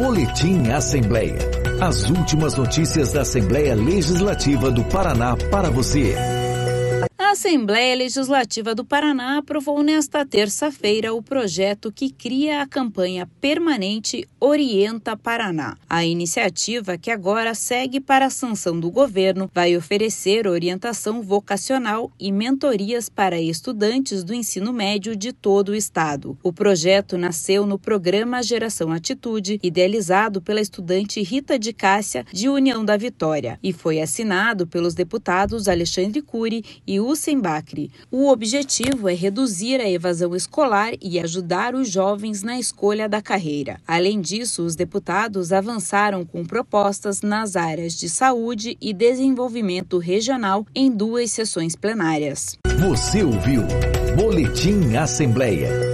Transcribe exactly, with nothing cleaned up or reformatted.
Boletim Assembleia. As últimas notícias da Assembleia Legislativa do Paraná para você. A Assembleia Legislativa do Paraná aprovou nesta terça-feira o projeto que cria a campanha permanente Orienta Paraná. A iniciativa, que agora segue para a sanção do governo, vai oferecer orientação vocacional e mentorias para estudantes do ensino médio de todo o estado. O projeto nasceu no programa Geração Atitude, idealizado pela estudante Rita de Cássia, de União da Vitória, e foi assinado pelos deputados Alexandre Cury e Hussein Bacri. O objetivo é reduzir a evasão escolar e ajudar os jovens na escolha da carreira. Além disso, os deputados avançaram com propostas nas áreas de saúde e desenvolvimento regional em duas sessões plenárias. Você ouviu Boletim Assembleia.